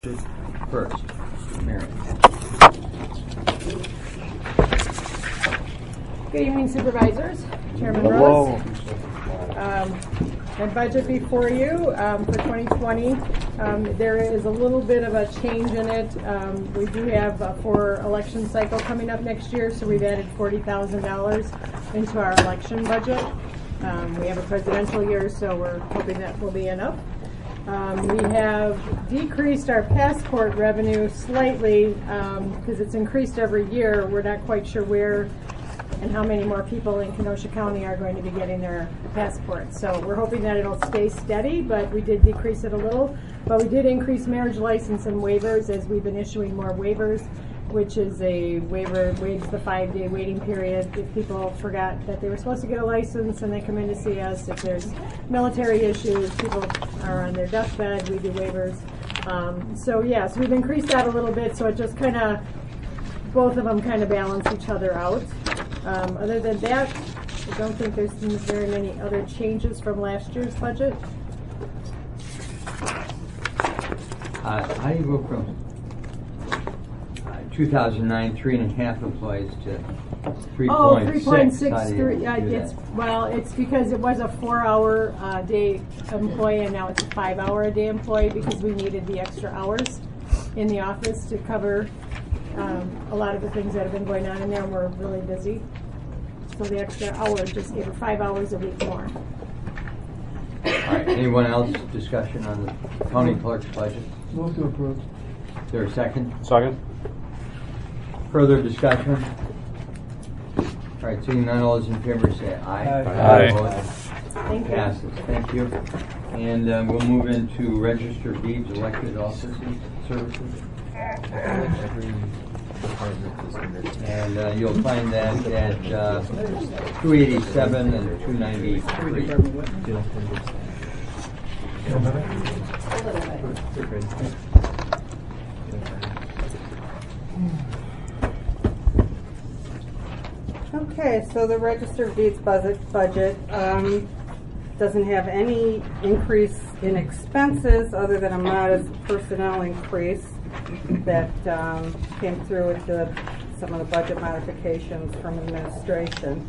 First, Mary. Good evening, supervisors. Chairman Hello. Rose. My budget before you for 2020. There is a little bit of a change in it. We do have for election cycle coming up next year, so we've added $40,000 into our election budget. We have a presidential year, so we're hoping that will be enough. We have decreased our passport revenue slightly because it's increased every year. We're not quite sure where and how many more people in Kenosha County are going to be getting their passports. So we're hoping that it'll stay steady, but we did decrease it a little. But we did increase marriage license and waivers as we've been issuing more waivers, which is a waiver waives the 5-day waiting period if people forgot that they were supposed to get a license and they come in to see us. If there's military issues, people are on their deathbed, we do waivers. So we've increased that a little bit, so it just kind of, both of them kind of balance each other out. Other than that, I don't think there's very many other changes from last year's budget. How do you go from 2009 3.5 employees to 3.6? Oh, 3.63. It's because it was a 4-hour day employee, and now it's a 5-hour a day employee because we needed the extra hours in the office to cover a lot of the things that have been going on in there, and we're really busy. So the extra hour just gave her 5 hours a week more. All right. Anyone else? Discussion on the county clerk's budget? Move to approve. Is there a second? Second. Further discussion? All right. Seeing none, all those in favor say aye. Aye. Opposed? Thank you. Passes. Thank you. And we'll move into register deeds, elected offices, services. And you'll find that at 287 and 293. Okay, so the Register of Deeds budget doesn't have any increase in expenses other than a modest personnel increase that came through with some of the budget modifications from administration.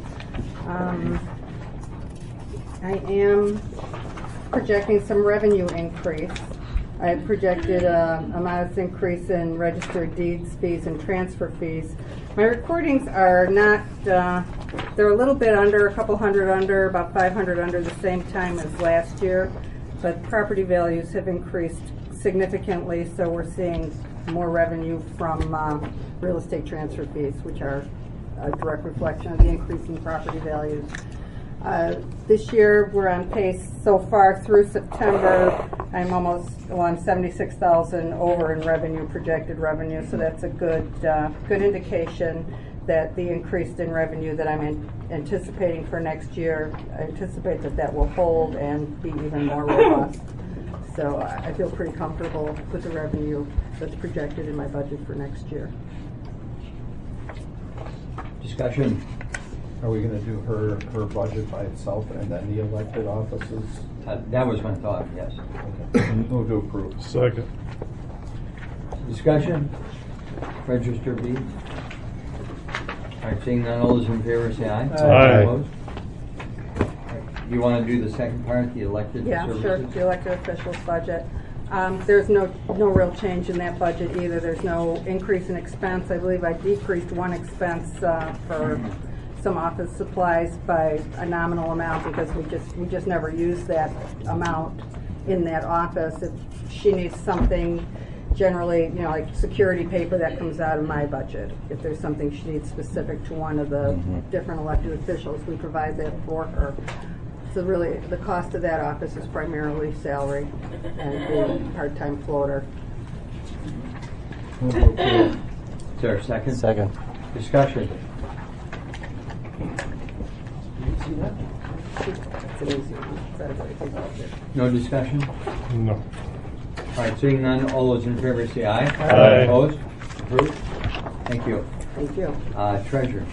I am projecting some revenue increase. I projected a modest increase in registered deeds fees and transfer fees. My recordings are not, they're a little bit under, a couple hundred under, about 500 under the same time as last year, but property values have increased significantly, so we're seeing more revenue from real estate transfer fees, which are a direct reflection of the increase in property values. This year we're on pace so far through September. I'm 76,000 over in revenue, projected revenue, so that's a good indication that the increase in revenue that I'm anticipating for next year, I anticipate that will hold and be even more robust. So I feel pretty comfortable with the revenue that's projected in my budget for next year. Discussion. Are we going to do her budget by itself and then the elected offices? That was my thought, yes. Okay. Move to approve. Second. Discussion? Register B? All right, seeing none, all those in favor say aye. Aye. Opposed? You want to do the second part, the elected services? Yeah, sure, the elected officials budget. There's no real change in that budget either. There's no increase in expense. I believe I decreased one expense for some office supplies by a nominal amount because we just never use that amount in that office. If she needs something, generally, like security paper, that comes out of my budget. If there's something she needs specific to one of the different elected officials, we provide that for her. So really, the cost of that office is primarily salary and the part-time floater. Is there a second? Second. Discussion. No discussion? No. All right, seeing none, all those in favor say aye. Aye. Opposed? Approved? Thank you. Thank you. Treasurer.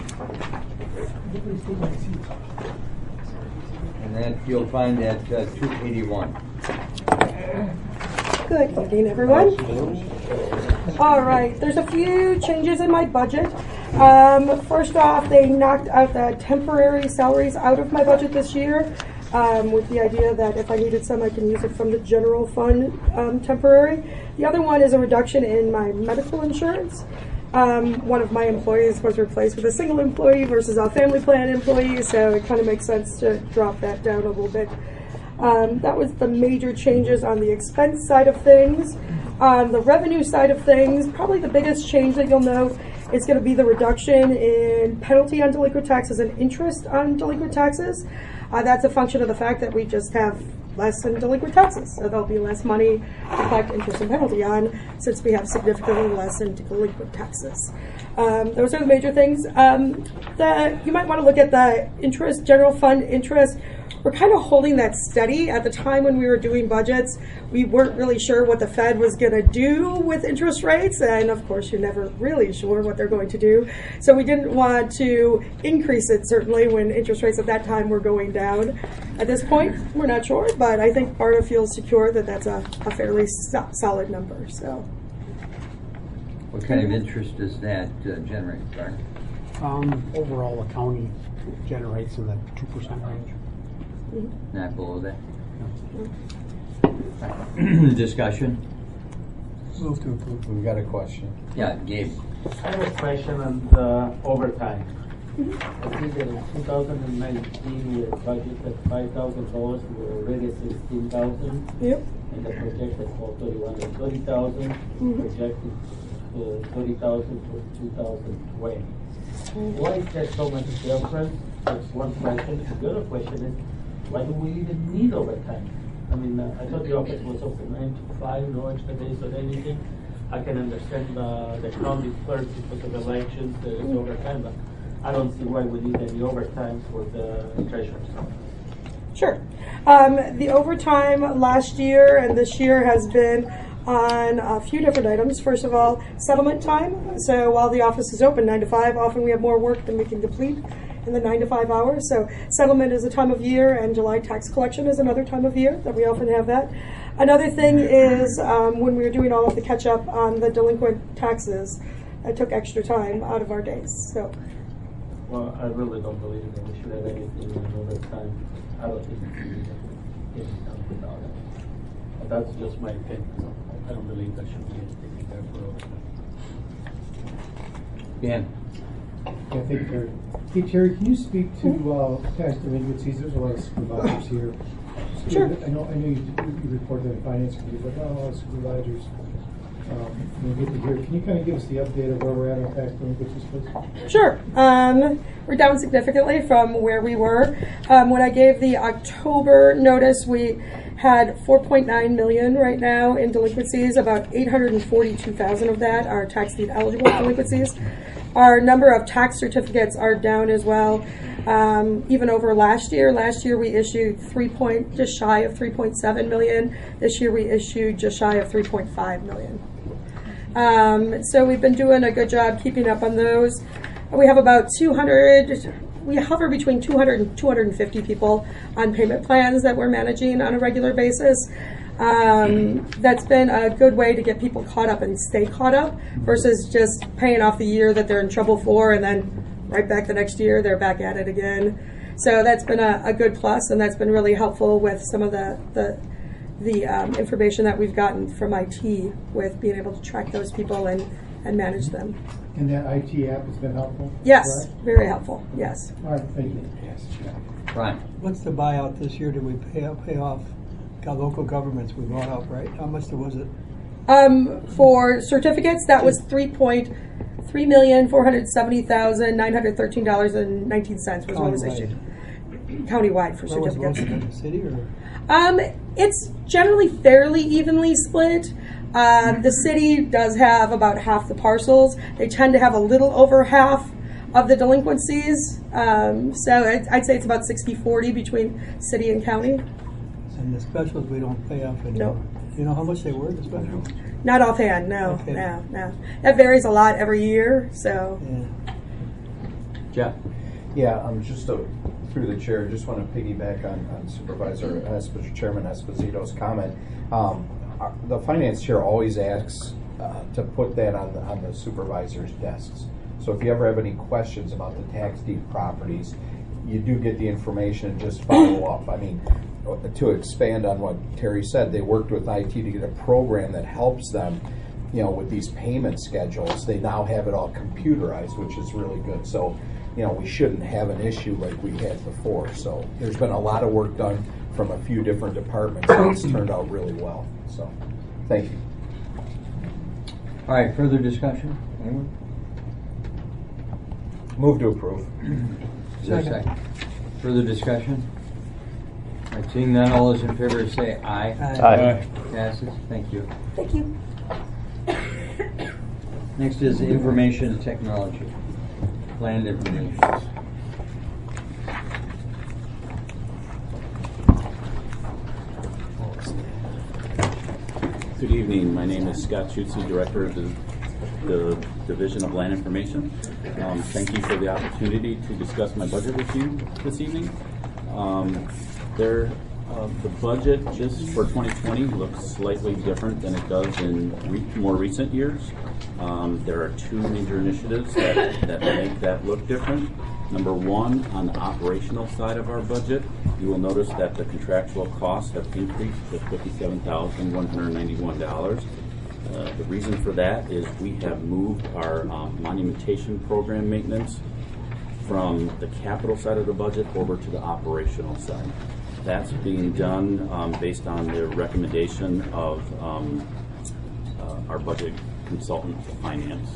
And that you'll find at 281. Good evening, everyone. All right, there's a few changes in my budget. First off, they knocked out the temporary salaries out of my budget this year, with the idea that if I needed some, I can use it from the general fund temporary. The other one is a reduction in my medical insurance. One of my employees was replaced with a single employee versus a family plan employee, so it kind of makes sense to drop that down a little bit. That was the major changes on the expense side of things. On the revenue side of things, probably the biggest change that you'll note is going to be the reduction in penalty on delinquent taxes and interest on delinquent taxes. That's a function of the fact that we just have less in delinquent taxes, so there'll be less money to collect interest and penalty on since we have significantly less in delinquent taxes. Those are the major things. You might want to look at the interest, general fund interest. We're kind of holding that steady. At the time when we were doing budgets, we weren't really sure what the Fed was going to do with interest rates, and of course you're never really sure what they're going to do. So we didn't want to increase it, certainly, when interest rates at that time were going down. At this point, we're not sure, but I think BARDA feels secure that that's a fairly solid number. So, What kind of interest does that generate, Bart? Overall, the county generates in the 2% range. Not below that? Discussion? Move to approve. We've got a question. Yeah, Gabe. I have a question on the overtime. I think that in 2019 we had budgeted $5,000, we were already at $16,000. Yep. And the projected for 30,000, projected 30,000 for 2020. Why is there so much difference? That's one question. The other question is, why do we even need overtime? I mean, I thought the office was open 9 to 5, no extra days or anything. I can understand the county clerk because of elections, there is overtime, but I don't see why we need any overtime for the treasurer's office. Sure. The overtime last year and this year has been on a few different items. First of all, settlement time. So while the office is open 9 to 5, often we have more work than we can complete in the 9 to 5 hours. So settlement is a time of year, and July tax collection is another time of year that we often have that. Another thing is when we were doing all of the catch up on the delinquent taxes, it took extra time out of our days. So. Well, I really don't believe that we should have anything in overtime. I don't think we should get it done without it. But that's just my opinion. I don't believe there should be anything in there for overtime. Ben. Yeah, thank you, Terry. Hey, Terry, can you speak to tax delinquencies? There's a lot of supervisors here. Sure. I know you reported that in finance committee, but not a lot of supervisors. Good to hear. Can you kind of give us the update of where we're at on tax delinquencies, please? Sure. We're down significantly from where we were. When I gave the October notice, we had 4.9 million right now in delinquencies. About 842,000 of that are tax deed eligible delinquencies. Our number of tax certificates are down as well. Even over last year. Last year we issued just shy of 3.7 million. This year we issued just shy of 3.5 million. So we've been doing a good job keeping up on those. We have about 200, we hover between 200 and 250 people on payment plans that we're managing on a regular basis. That's been a good way to get people caught up and stay caught up versus just paying off the year that they're in trouble for and then right back the next year they're back at it again. So that's been a good plus, and that's been really helpful with some of the information that we've gotten from IT with being able to track those people and manage them. And that IT app has been helpful? Yes, right? very helpful, yes. All right, thank you. Yes. Ron. What's the buyout this year? Did we pay off local governments we bought out, right? How much was it? For certificates, that was $3,470,913.19 was what was issued. Countywide for Where was certificates. most of it, in the city or? It's generally fairly evenly split. The city does have about half the parcels. They tend to have a little over half of the delinquencies. So I'd say it's about 60-40 between city and county. And the specials we don't pay off anymore. No. You know how much they were, the specials? Not offhand, no, Okay. no. That varies a lot every year, so. Yeah. Jeff. Yeah, just through the chair, just want to piggyback on Chairman Esposito's comment. the finance chair always asks to put that on the supervisor's desks. So if you ever have any questions about the tax deed properties, you do get the information and just follow up. I mean, to expand on what Terry said, they worked with IT to get a program that helps them, with these payment schedules. They now have it all computerized, which is really good. So, we shouldn't have an issue like we had before. So there's been a lot of work done from a few different departments, and it's turned out really well. So, thank you. All right, further discussion? Anyone? Move to approve. Is there a second? Further discussion? All right, seeing none, all those in favor say aye. Aye. Passes. Thank you. Thank you. Next is information technology. Planned information. Good evening. My name is Scott Schutze, Director of the Division of Land Information. Thank you for the opportunity to discuss my budget with you this evening. The budget just for 2020 looks slightly different than it does in more recent years. There are two major initiatives that make that look different. Number one, on the operational side of our budget, you will notice that the contractual costs have increased to $57,191. The reason for that is we have moved our monumentation program maintenance from the capital side of the budget over to the operational side. That's being done based on the recommendation of our budget consultant for finance.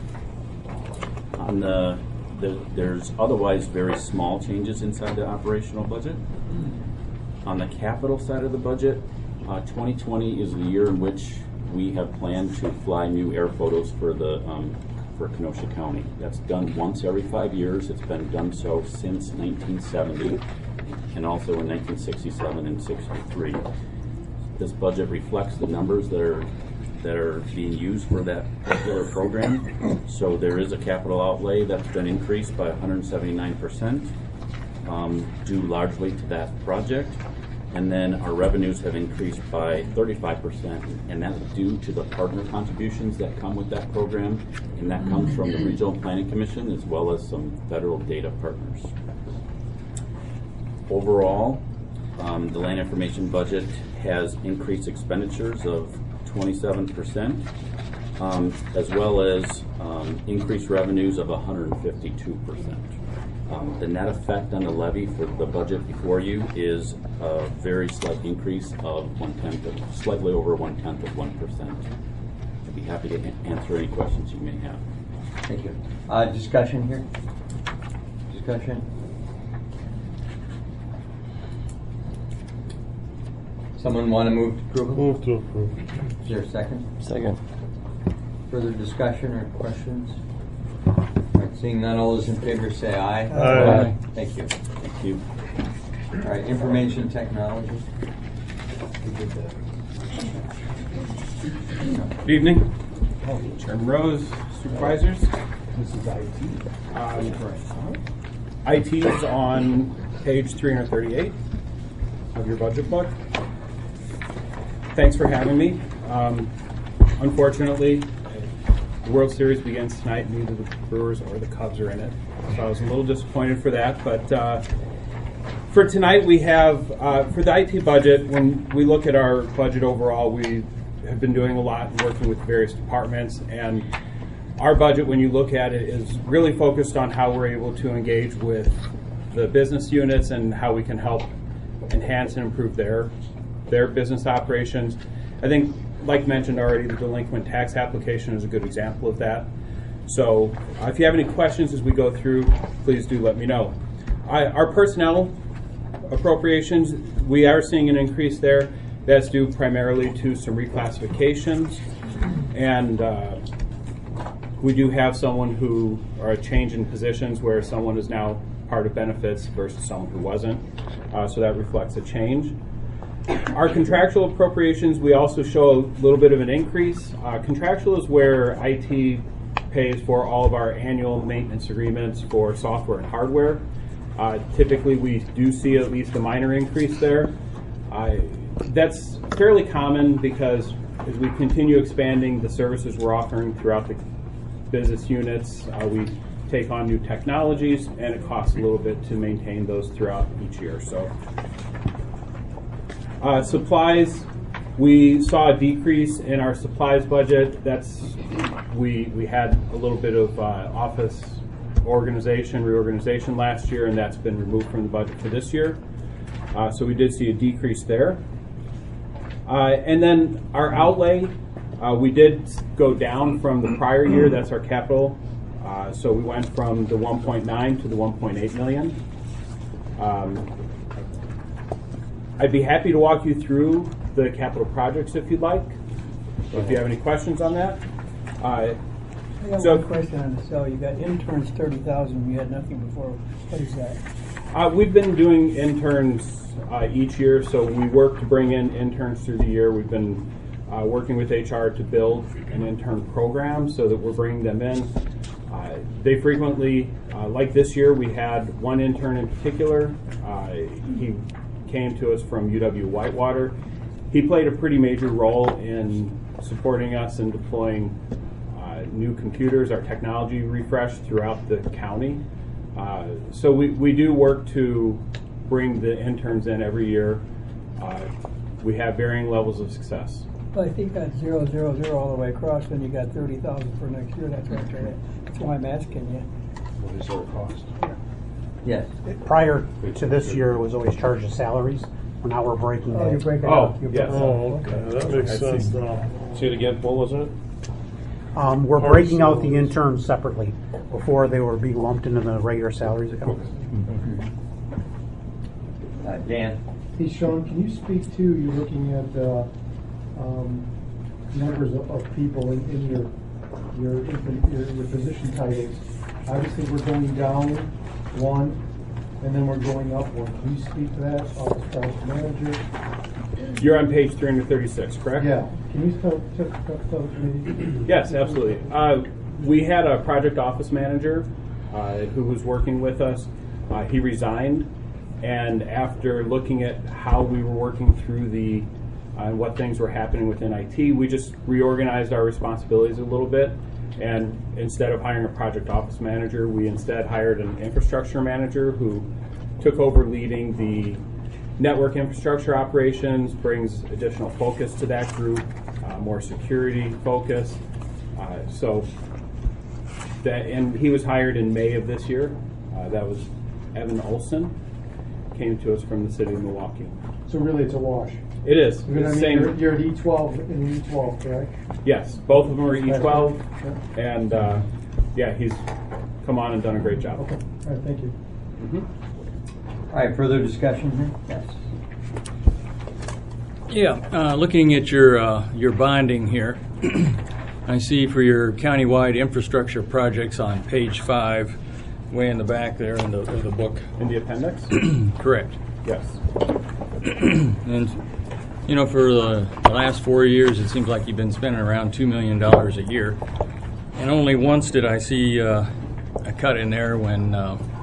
There's otherwise very small changes inside the operational budget. On the capital side of the budget, 2020 is the year in which we have planned to fly new air photos for Kenosha County. That's done once every 5 years. It's been done so since 1970 and also in 1967 and 63. This budget reflects the numbers that are being used for that particular program. So there is a capital outlay that's been increased by 179%, due largely to that project. And then our revenues have increased by 35%, and that's due to the partner contributions that come with that program, and that comes from the Regional Planning Commission as well as some federal data partners. Overall, the land information budget has increased expenditures of 27%, as well as increased revenues of 152%. The net effect on the levy for the budget before you is a very slight increase of slightly over 1/10%. I'd be happy to answer any questions you may have. Thank you. Discussion here? Discussion? Someone want to move to approval? Move to approve. Is there a second? Second. Further discussion or questions? All right, seeing none, all those in favor say aye. Aye. Thank you. Thank you. All right, information technology. Good evening. Chairman Rose, supervisors. This is IT. IT is on page 338 of your budget book. Thanks for having me. Unfortunately, the World Series begins tonight. Neither the Brewers or the Cubs are in it, so I was a little disappointed for that. But for tonight, we have for the IT budget. When we look at our budget overall, we have been doing a lot working with various departments, and our budget, when you look at it, is really focused on how we're able to engage with the business units and how we can help enhance and improve their business operations. I think, like mentioned already, the delinquent tax application is a good example of that. So if you have any questions as we go through, please do let me know. Our personnel appropriations, we are seeing an increase there. That's due primarily to some reclassifications, and we do have someone who are a change in positions where someone is now part of benefits versus someone who wasn't. So that reflects a change. Our contractual appropriations, we also show a little bit of an increase. Contractual is where IT pays for all of our annual maintenance agreements for software and hardware. Typically, we do see at least a minor increase there. That's fairly common because as we continue expanding the services we're offering throughout the business units, we take on new technologies, and it costs a little bit to maintain those throughout each year. So, supplies, we saw a decrease in our supplies budget. We had a little bit of office reorganization last year, and that's been removed from the budget for this year. So we did see a decrease there. And then our outlay, we did go down from the prior year. That's our capital. So we went from the 1.9 to the 1.8 million. I'd be happy to walk you through the capital projects if you'd like, if you have any questions on that. I got one question on the cell. You got interns 30,000. You had nothing before. What is that? We've been doing interns each year, so we work to bring in interns through the year. We've been working with HR to build an intern program so that we're bringing them in. They frequently, like this year, we had one intern in particular. He came to us from UW-Whitewater. He played a pretty major role in supporting us in deploying new computers, our technology refresh throughout the county. So we do work to bring the interns in every year. We have varying levels of success. Well, I think that's 0, 0, 0 all the way across. Then you got 30,000 for next year. That's why I'm asking you. What is our cost? Yes. Prior to this year, it was always charged as salaries. Now we're breaking Oh, you that. break it Oh, out. You yes. break it out. Oh, okay, that makes sense now. Say it again, what was it? We're breaking out the interns separately. Before they were being lumped into the regular salaries account. Dan? Hey, Sean, can you speak to, you're looking at numbers of people in your position titles. Obviously, we're going down one, and then we're going up one. Can you speak to that? Office project manager. You're on page 336, correct? Yeah. Can you tell the committee? Yes, absolutely. We had a project office manager who was working with us. He resigned, and after looking at how we were working through the what things were happening within IT, we just reorganized our responsibilities a little bit. And instead of hiring a project office manager, we instead hired an infrastructure manager who took over leading the network infrastructure operations, brings additional focus to that group, more security focus. And he was hired in May of this year. That was Evan Olson, came to us from the city of Milwaukee. So really, it's a wash. It is. You're at E12 and E12, correct? Yes, both of them are E12, and he's come on and done a great job. Okay, all right, thank you. All right, further discussion here? Yes. Yeah, looking at your bonding here, I see for your countywide infrastructure projects on page 5, way in the back there in the book. In the appendix? Correct. Yes. And you know, for the last 4 years, it seems like you've been spending around $2 million a year, and only once did I see a cut in there when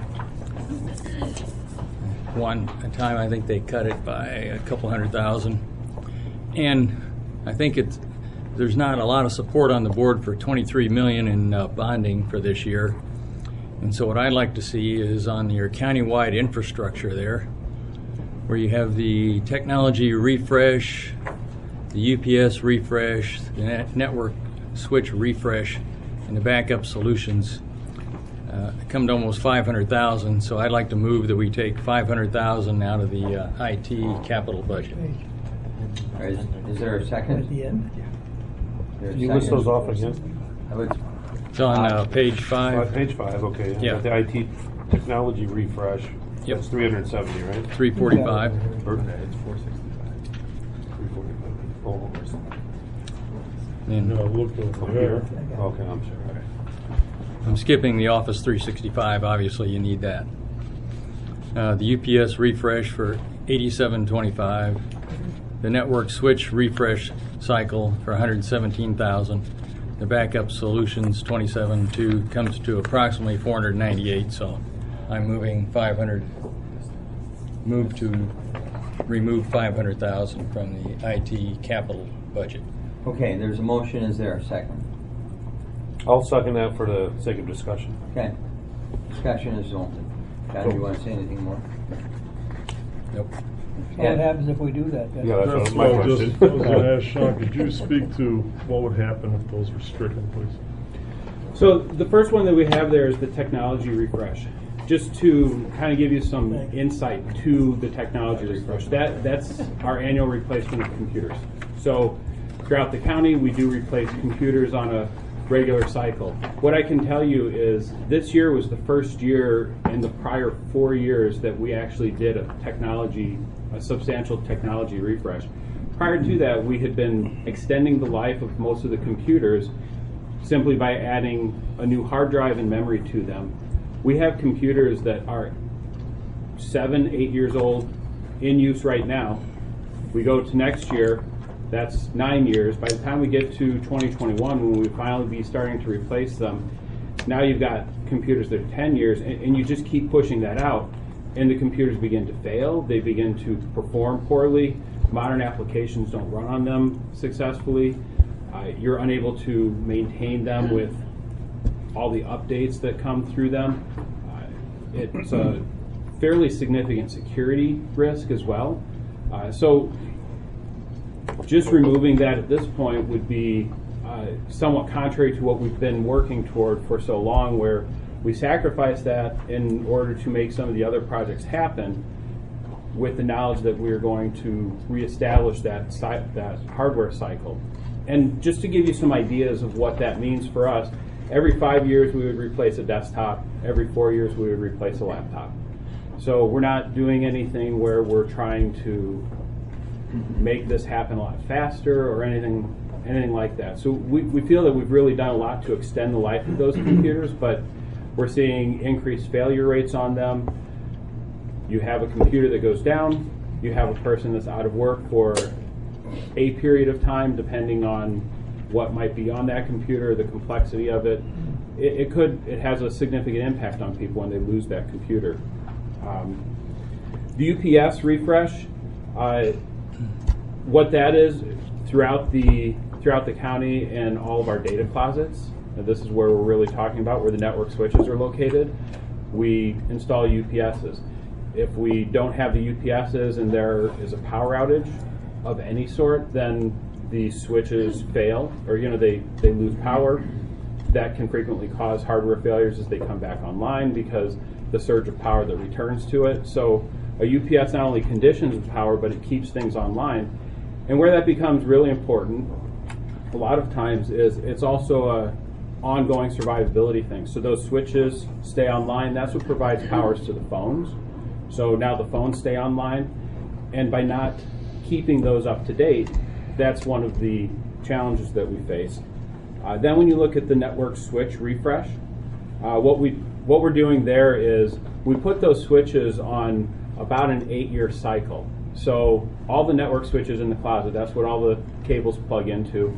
one time I think they cut it by a couple $100,000, and I think there's not a lot of support on the board for $23 million in bonding for this year, and so what I'd like to see is on your countywide infrastructure there, where you have the technology refresh, the UPS refresh, the network switch refresh, and the backup solutions, come to almost $500,000. So I'd like to move that we take $500,000 out of the IT capital budget. All right, is there a second? At the end? Can you list those off again? It's on page 5. Page 5, okay. Yeah. The IT technology refresh. Yep. That's 370, right? 345. It's 465. 345. Oh, And No, look over there. okay, I'm sorry. Okay. I'm skipping the Office 365. Obviously, you need that. The UPS refresh for $87.25. The network switch refresh cycle for $117,000. The backup solutions $27.2 comes to approximately $498. So I'm moving 500. Move to remove 500,000 from the IT capital budget. Okay, there's a motion. Is there a second? I'll second that for the sake of discussion. Okay. Discussion is open. John, do you want to say anything more? Nope. What happens if we do that? then? Yeah, that's That's my what I was question. going to ask Sean, could you speak to what would happen if those were stricken, please? So the first one that we have there is the technology refresh. Just to kind of give you some insight to the technology refresh. That's our annual replacement of computers. So throughout the county, we do replace computers on a regular cycle. What I can tell you is this year was the first year in the prior 4 years that we actually did a substantial technology refresh. Prior to that, we had been extending the life of most of the computers simply by adding a new hard drive and memory to them. We have computers that are 7, 8 years old, in use right now. We go to next year, that's 9 years. By the time we get to 2021, when we finally be starting to replace them, now you've got computers that are 10 years, and you just keep pushing that out, and the computers begin to fail, they begin to perform poorly, modern applications don't run on them successfully, you're unable to maintain them with all the updates that come through them. It's a fairly significant security risk as well. So just removing that at this point would be somewhat contrary to what we've been working toward for so long, where we sacrifice that in order to make some of the other projects happen with the knowledge that we're going to reestablish that hardware cycle. And just to give you some ideas of what that means for us, every 5 years we would replace a desktop, every 4 years we would replace a laptop. So we're not doing anything where we're trying to make this happen a lot faster or anything like that. So we feel that we've really done a lot to extend the life of those computers, but we're seeing increased failure rates on them. You have a computer that goes down, you have a person that's out of work for a period of time, depending on what might be on that computer, the complexity of it. It has a significant impact on people when they lose that computer. The UPS refresh, what that is throughout the county and all of our data closets, and this is where we're really talking about where the network switches are located, we install UPSs. If we don't have the UPSs and there is a power outage of any sort, then the switches fail, or they lose power. That can frequently cause hardware failures as they come back online because the surge of power that returns to it. So a UPS not only conditions the power, but it keeps things online. And where that becomes really important a lot of times is it's also a ongoing survivability thing. So those switches stay online. That's what provides powers to the phones. So now the phones stay online, and by not keeping those up to date, that's one of the challenges that we face. Then when you look at the network switch refresh, what we're doing there is we put those switches on about an 8-year cycle. So all the network switches in the closet, that's what all the cables plug into.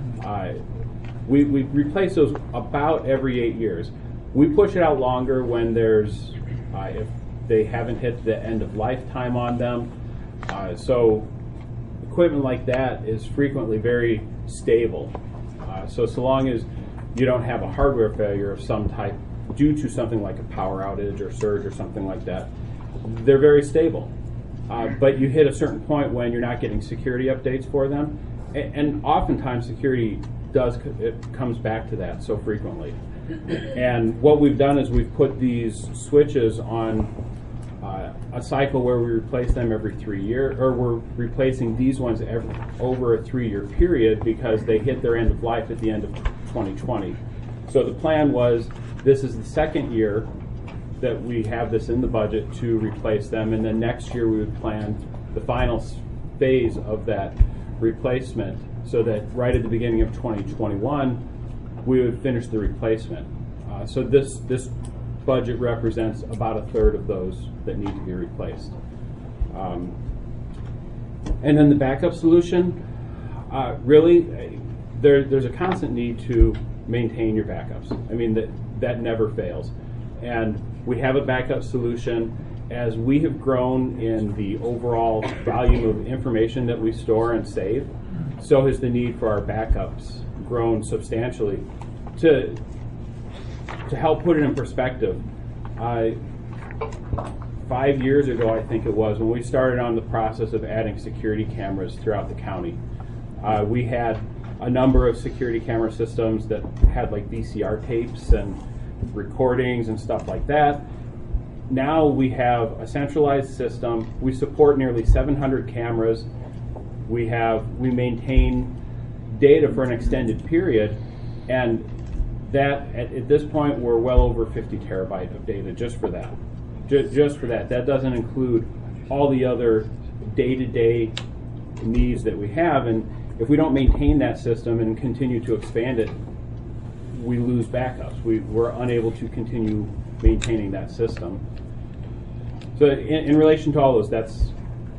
We replace those about every 8 years. We push it out longer when there's, if they haven't hit the end of lifetime on them. So equipment like that is frequently very stable. So long as you don't have a hardware failure of some type due to something like a power outage or surge or something like that, they're very stable. But you hit a certain point when you're not getting security updates for them, and oftentimes security comes back to that so frequently. And what we've done is we've put these switches on a cycle where we replace them every 3 years, or we're replacing these ones over a 3-year period because they hit their end of life at the end of 2020. So the plan was, this is the second year that we have this in the budget to replace them, and then next year we would plan the final phase of that replacement so that right at the beginning of 2021 we would finish the replacement. So this budget represents about a third of those that need to be replaced. And then the backup solution, really, there's a constant need to maintain your backups. I mean, that never fails. And we have a backup solution, as we have grown in the overall volume of information that we store and save, so has the need for our backups grown substantially. To help put it in perspective, 5 years ago, I think it was, when we started on the process of adding security cameras throughout the county, we had a number of security camera systems that had like VCR tapes and recordings and stuff like that. Now we have a centralized system. We support nearly 700 cameras. We maintain data for an extended period, and that at this point we're well over 50 terabyte of data just for that. Just for that. That doesn't include all the other day-to-day needs that we have, and if we don't maintain that system and continue to expand it, we lose backups. We're unable to continue maintaining that system. So in relation to all those, that's...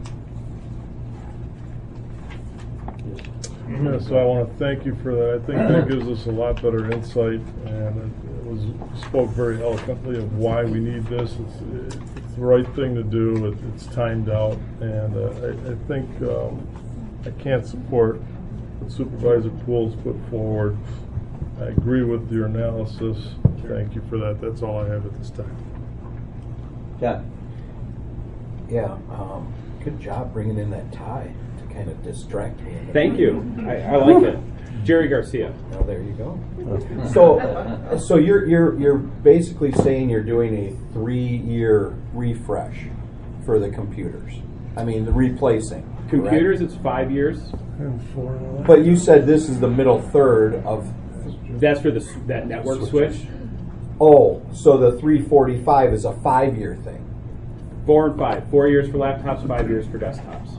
Yeah, so I want to thank you for that. I think that gives us a lot better insight, and it spoke very eloquently of why we need this. It's the right thing to do. It's timed out, and I think I can't support what Supervisor Poole's put forward. I agree with your analysis. Thank you for that. That's all I have at this time. John? Yeah, good job bringing in that tie to kind of distract me. Thank you. I like it. Jerry Garcia. Oh, there you go. So you're basically saying you're doing a 3-year refresh for the computers. I mean, the replacing. Computers, correct? it's 5 years. But you said this is the middle third of... That's for that network switch. Oh, so the 345 is a 5-year thing. 4 and 5. 4 years for laptops, 5 years for desktops.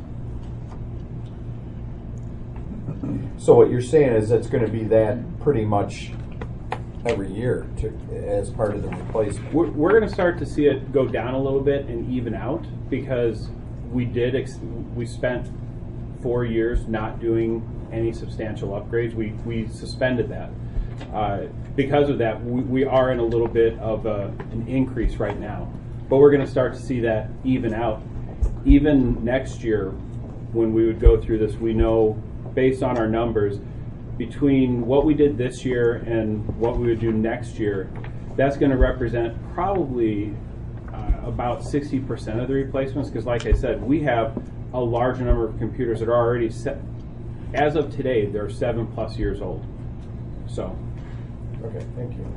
So what you're saying is it's going to be that pretty much every year as part of the replacement. We're going to start to see it go down a little bit and even out because we spent 4 years not doing any substantial upgrades. We suspended that. Because of that, we are in a little bit of an increase right now. But we're going to start to see that even out. Even next year, when we would go through this, we know, based on our numbers, between what we did this year and what we would do next year, that's going to represent probably about 60% of the replacements. Because like I said, we have a large number of computers that are already set. As of today, they're 7+ years old. So. Okay, thank you.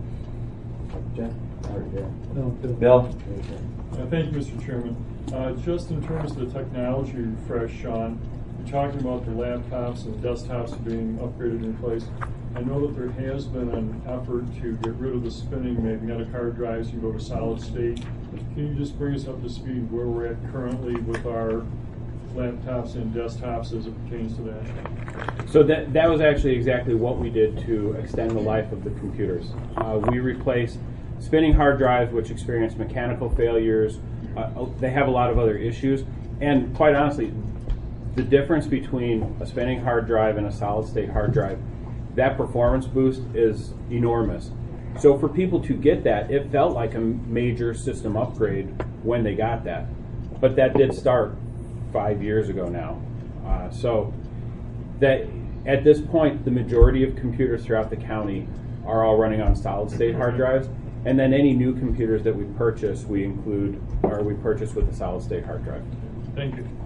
Jen? No, Bill? Thank you, Mr. Chairman. Just in terms of the technology refresh, Sean, you're talking about the laptops and desktops being upgraded and replaced. I know that there has been an effort to get rid of the spinning magnetic hard drives and go to solid state. Can you just bring us up to speed where we're at currently with our laptops and desktops as it pertains to that? So that was actually exactly what we did to extend the life of the computers. We replaced spinning hard drives, which experience mechanical failures. They have a lot of other issues. And quite honestly, the difference between a spinning hard drive and a solid-state hard drive, that performance boost is enormous. So for people to get that, it felt like a major system upgrade when they got that. But that did start 5 years ago now. So that at this point, the majority of computers throughout the county are all running on solid-state hard drives. And then any new computers that we purchase, we purchase with a solid-state hard drive. Thank you.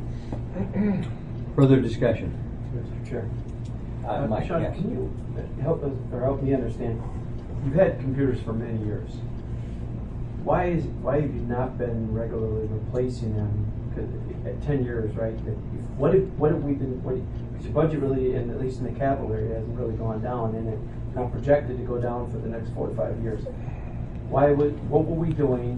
Further discussion? Mr. Chair. Mike, Sean, yes. can you help me understand? You've had computers for many years. Why have you not been regularly replacing them? At 10 years, right? What have we been? Because your budget really, and at least in the capital area, hasn't really gone down, and it's not projected to go down for the next 4 to 5 years. What were we doing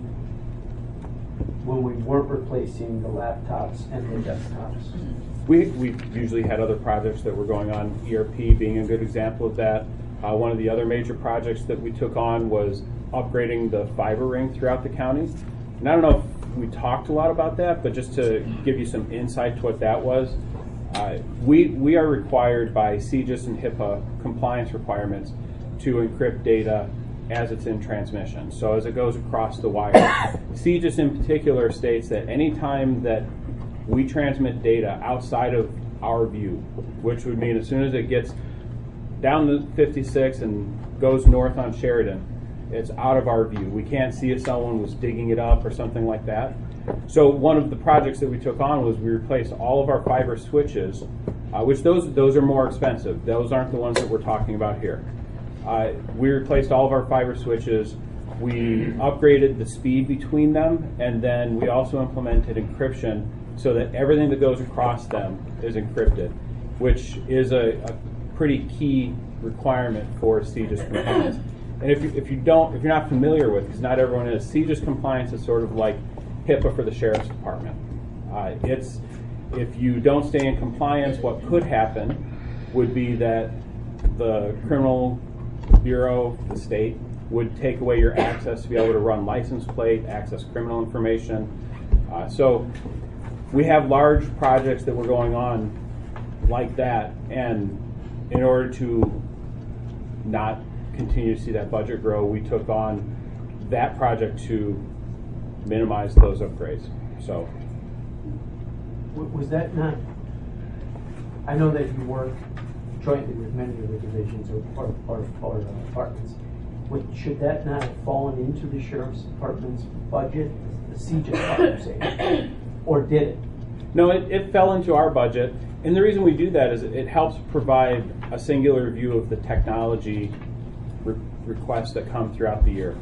when we weren't replacing the laptops and the desktops? We usually had other projects that were going on, ERP being a good example of that. One of the other major projects that we took on was upgrading the fiber ring throughout the county. And I don't know if we talked a lot about that, but just to give you some insight to what that was, we are required by CGIS and HIPAA compliance requirements to encrypt data as it's in transmission. So as it goes across the wire. CGIS in particular states that any time that we transmit data outside of our view, which would mean as soon as it gets down the 56 and goes north on Sheridan, it's out of our view. We can't see if someone was digging it up or something like that. So one of the projects that we took on was we replaced all of our fiber switches, which those are more expensive. Those aren't the ones that we're talking about here. We replaced all of our fiber switches. We upgraded the speed between them, and then we also implemented encryption so that everything that goes across them is encrypted, which is a pretty key requirement for CGIS compliance. And if you're not familiar with, because not everyone is, CGIS compliance is sort of like HIPAA for the Sheriff's Department. If you don't stay in compliance, what could happen would be that the Criminal Bureau, the state, would take away your access to be able to run license plate, access criminal information. So we have large projects that were going on like that, and in order to not continue to see that budget grow, we took on that project to minimize those upgrades. So, was that not? I know that you work jointly with many of the divisions or departments. Should that not have fallen into the Sheriff's Department's budget, the CGIS part, or did it? No, it fell into our budget, and the reason we do that is it helps provide a singular view of the technology requests that come throughout the year.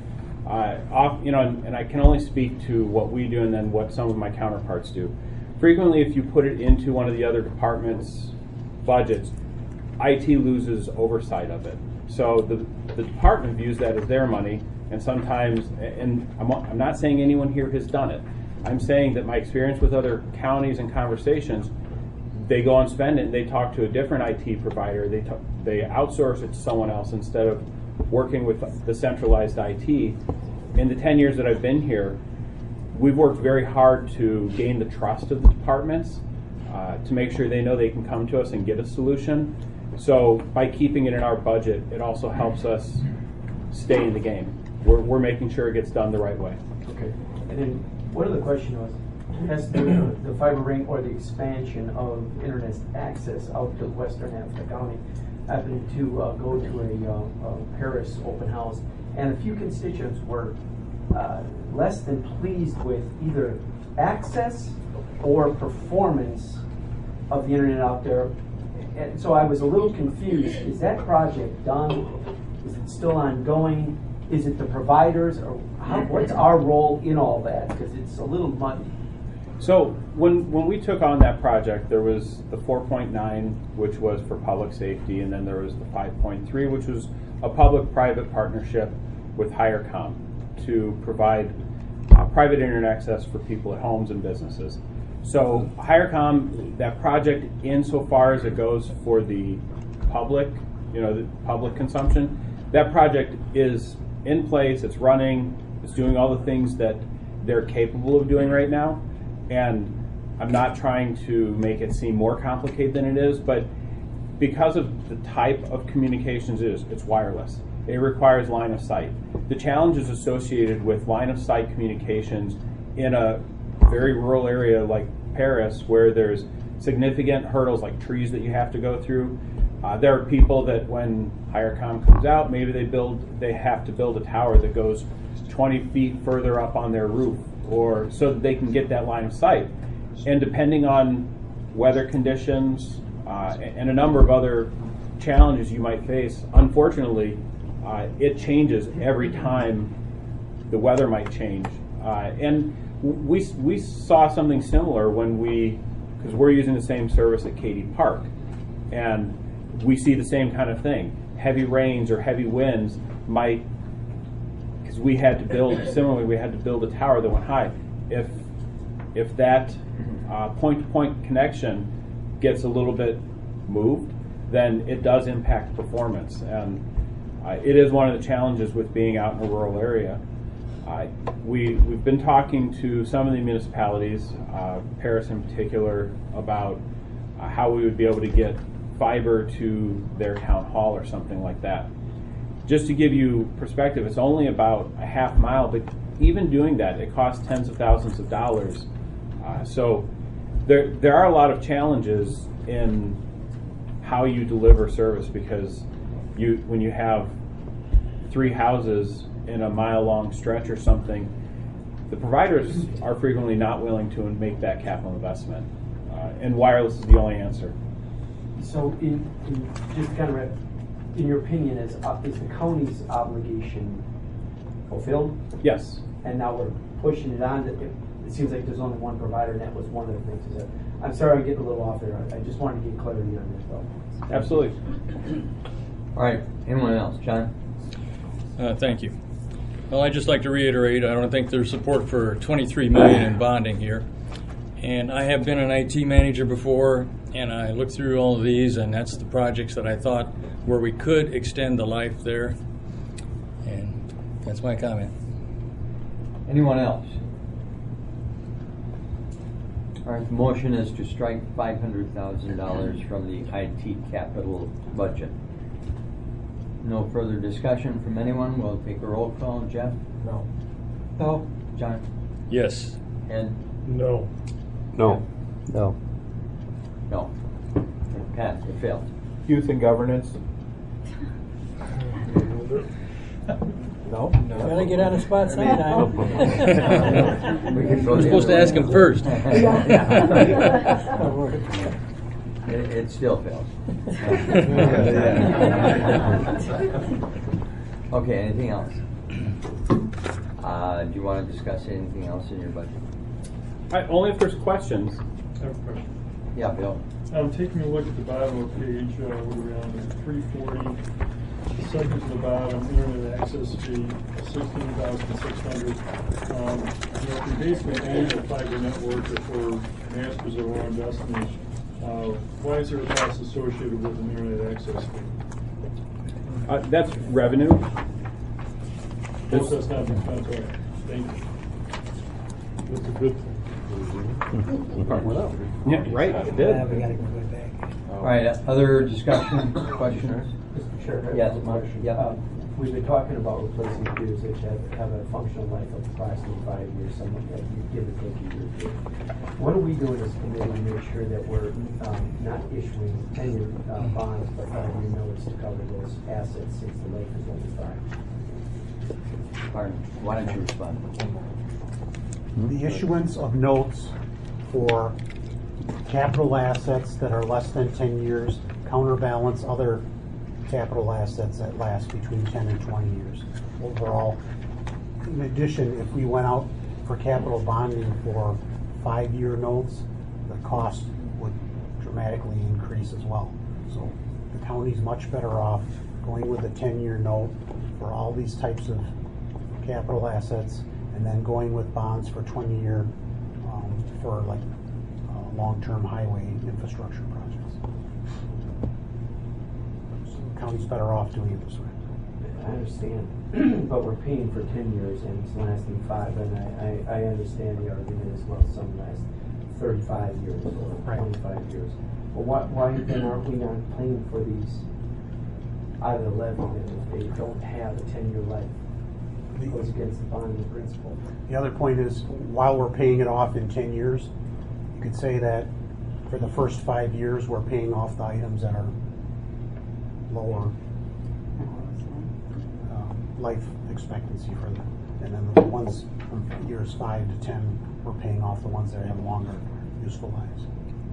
And I can only speak to what we do and then what some of my counterparts do. Frequently, if you put it into one of the other departments' budgets, IT loses oversight of it. So the department views that as their money, and sometimes, and I'm not saying anyone here has done it, I'm saying that my experience with other counties and conversations, they go and spend it and they talk to a different IT provider, they outsource it to someone else instead of working with the centralized IT. In the 10 years that I've been here, we've worked very hard to gain the trust of the departments, to make sure they know they can come to us and get a solution. So by keeping it in our budget, it also helps us stay in the game. We're making sure it gets done the right way. Okay. And then one other question was, has the fiber ring or the expansion of internet access out to western half of the county happened to go to a Paris open house, and a few constituents were less than pleased with either access or performance of the internet out there. And so I was a little confused. Is that project done? Is it still ongoing? Is it the providers? Or what's our role in all that? Because it's a little muddy. So when we took on that project, there was the 4.9, which was for public safety, and then there was the 5.3, which was a public-private partnership with HireCom to provide private internet access for people at homes and businesses. So HireCom, that project, insofar as it goes for the public, the public consumption, that project is in place, it's running, it's doing all the things that they're capable of doing right now. And I'm not trying to make it seem more complicated than it is, but because of the type of communications it's wireless. It requires line of sight. The challenges associated with line of sight communications in a very rural area like Paris, where there's significant hurdles like trees that you have to go through. There are people that when HireCom comes out, maybe they have to build a tower that goes 20 feet further up on their roof, or so that they can get that line of sight. And depending on weather conditions and a number of other challenges you might face, unfortunately, it changes every time the weather might change. And we saw something similar because we're using the same service at Katy Park, and we see the same kind of thing. Heavy rains or heavy winds might, because we had to build a tower that went high. If that point-to-point connection gets a little bit moved, then it does impact performance. And it is one of the challenges with being out in a rural area. We've been talking to some of the municipalities, Paris in particular, about how we would be able to get fiber to their town hall or something like that. just to give you perspective, it's only about a half mile, but even doing that, it costs tens of thousands of dollars. So there are a lot of challenges in how you deliver service, because when you have 3 houses in a mile-long stretch or something, the providers are frequently not willing to make that capital investment, and wireless is the only answer. So, just kind of, in your opinion, is the county's obligation fulfilled? Yes. And now we're pushing it on. It seems like there's only one provider, and that was one of the things. Is that, I'm sorry, I'm getting a little off there. I just wanted to get clarity on this, though. Absolutely. All right. Anyone else? John? Thank you. Well, I'd just like to reiterate, I don't think there's support for $23 million in bonding here. And I have been an IT manager before, and I looked through all of these, and that's the projects that I thought where we could extend the life there. And that's my comment. Anyone else? All right, the motion is to strike $500,000 from the IT capital budget. No further discussion from anyone. We'll take a roll call. Jeff? No. No. John? Yes. Ed? No. No. No. No. It passed. It failed. Youth and governance? No. Gotta get on the spot sometime. We're supposed to ask him first. It still fails. Okay, anything else? Do you want to discuss anything else in your budget? Only if there's questions. I have a question. Yeah, Bill. I'm taking a look at the bottom of page, what are we on, 340. Second to the bottom, internet access fee, 16,600. If we basically own the fiber network, if we're masters of our own destiny, why is there a cost associated with an internet access fee? That's revenue. That's not the expense. Thank you. That's a good thing. Yeah, right. It did. We gotta go back. All right, other discussion, questions? Sure. Yes, Mark. Yeah. We've been talking about replacing computers which have a functional life of approximately 5 years, something like you give or take a year or two. What are we doing as a committee to make sure that we're not issuing 10-year bonds but 5-year notes to cover those assets since the life is only 5? Pardon. Why don't you respond? The issuance of notes for capital assets that are less than 10 years counterbalance other capital assets that last between 10 and 20 years overall. In addition, if we went out for capital bonding for 5-year notes, the cost would dramatically increase as well. So the county's much better off going with a 10-year note for all these types of capital assets, and then going with bonds for 20-year for like long-term highway infrastructure projects. So the county's better off doing it this way. I understand, but we're paying for 10 years and it's lasting 5, and I understand the argument as well. Some last 35 years or 25 years. But why then aren't we not paying for these out of the levy if they don't have a 10-year life? It goes against the bonding principle. The other point is, while we're paying it off in 10 years, you could say that for the first 5 years, we're paying off the items that are lower life expectancy for them. And then the ones from years 5 to 10, we're paying off the ones that have longer useful lives.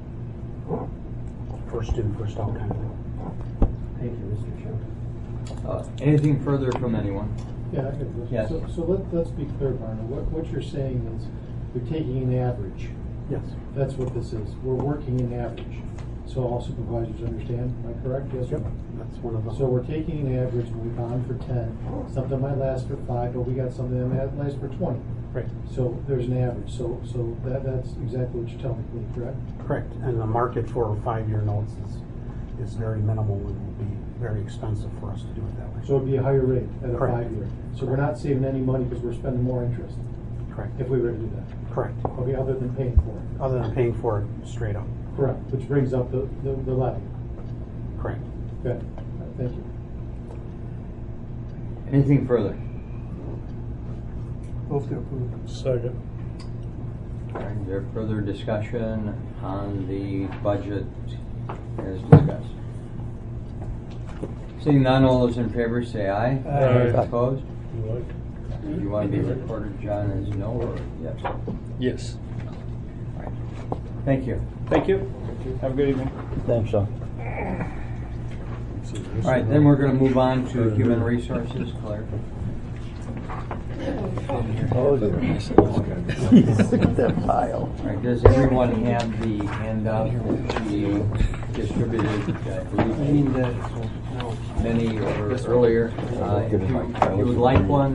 First in, first out kind of thing. Thank you, Mr. Chairman. Anything further from anyone? Yeah, Yes. so let's be clear, Barney. What you're saying is you're taking an average. Yes. That's what this is. We're working an average. So all supervisors understand, am I correct? Yes or no? That's one of them. So we're taking an average, we bond for 10. Something might last for 5, but we got something that might last for 20. Right. So there's an average. So that's exactly what you're telling me, correct? Correct. And the market for 5-year notes is very minimal and will be very expensive for us to do it that way. So it'd be a higher rate at a Correct. 5-year. So we're not saving any money because we're spending more interest. Correct. If we were to do that. Correct. Okay, other than paying for it. Other than paying for it straight up. Correct. Which brings up the levy. Correct. Good. Thank you. Anything further? Move to approve. Second. All right, is there further discussion on the budget as discussed? Seeing none, all those in favor say aye. Aye. Opposed? You like? Do you want to be recorded, John, as no or yes? Yes. All right. Thank you. Thank you. Have a good evening. Thanks, Sean. All right, then we're going to move on to human resources, Claire. Look at that pile. All right, does everyone have the handout that she distributed, I believe, many or earlier? If you would like one,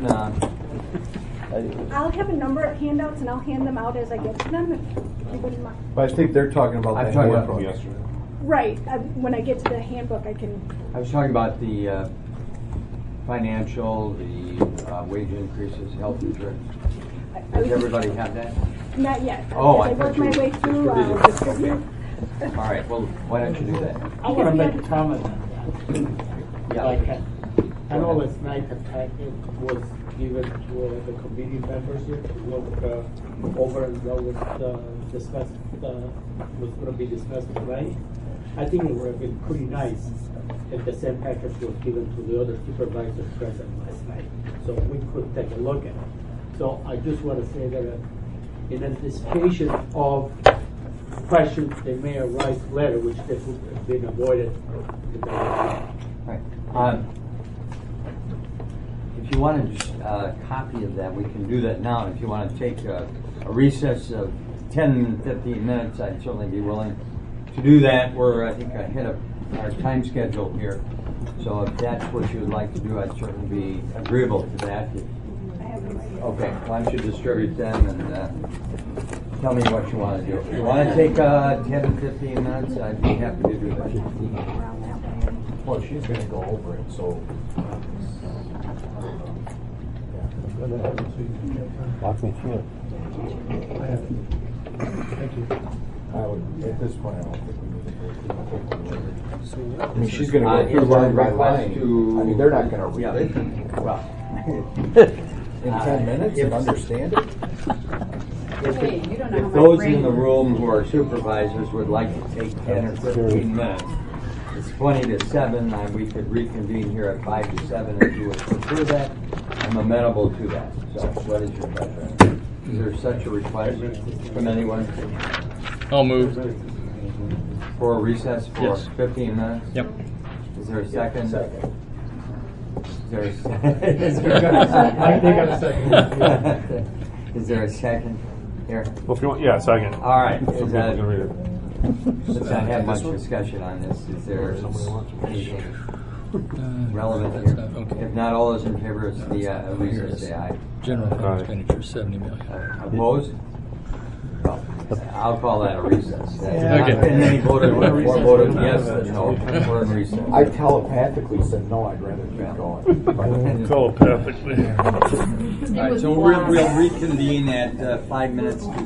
I'll have a number of handouts and I'll hand them out as I get to them, if you wouldn't mind. But I think they're talking about I'm that talking handbook. about yesterday. Right, when I get to the handbook, I can. I was talking about the financial, the wage increases, health insurance. Does everybody have that? Not yet. Oh, As I work my way through, I'll distribute. Okay. All right, well, why don't you do that? I want to make a comment on that. Yeah. Like, I know last night the packet was given to the committee members here to look over and what was discussed, was going to be discussed tonight. I think it would have been pretty nice if the same package was given to the other supervisors present last night, so we could take a look at it. So I just want to say that in anticipation of questions that may arise later, which they would have been avoided. Right. If you want to just copy of that, we can do that now. If you want to take a recess of 10, 15 minutes, I'd certainly be willing to do that. We're, I think, ahead of our time schedule here. So if that's what you would like to do, I'd certainly be agreeable to that. Okay, why don't you distribute them and tell me what you want to do. If you want to take 10, 15 minutes, I'd be happy to do that. Well, she's going to go over it, so. Walk me through it. Thank you. I would, at this point, I don't think we need to go through it. I mean, she's going to go through line by line. I mean, they're not going to read it. Well, in 10 minutes and understand it. If those in the room who are supervisors would like to take 10 or 15 minutes, it's 20 to 7, and we could reconvene here at 5 to 7 if you would prefer that. I'm amenable to that. So what is your pleasure? Is there such a request from anyone? I'll move. For a recess for Yes. 15 minutes? Yep. Is there a second? Second. Is there a second? They got a second. Is there a second? Here. Well, if you want, yeah, second. All right. Some Is people that, can read it. let's not have much discussion on this. Is there anything relevant here? Okay. If not, all those in favor of the recess, say aye. General fund Aye. expenditure, $70 million. Opposed? No. I'll call that a recess. Okay. And then he voted, or voted yes, and no, we're in recess. I telepathically said no, I'd rather keep going. Telepathically. All right, so we'll reconvene at 5 minutes to